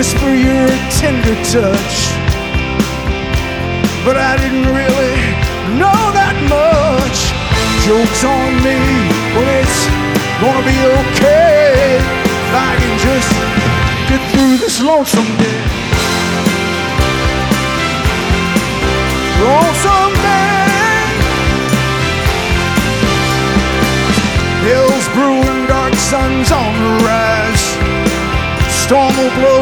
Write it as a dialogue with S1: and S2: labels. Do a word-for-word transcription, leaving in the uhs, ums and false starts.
S1: whisper your tender touch, but I didn't really know that much. Joke's on me, but it's gonna be okay if I can just get through this lonesome day. Lonesome day. Hell's brewing, dark sun's on the rise. Storm will blow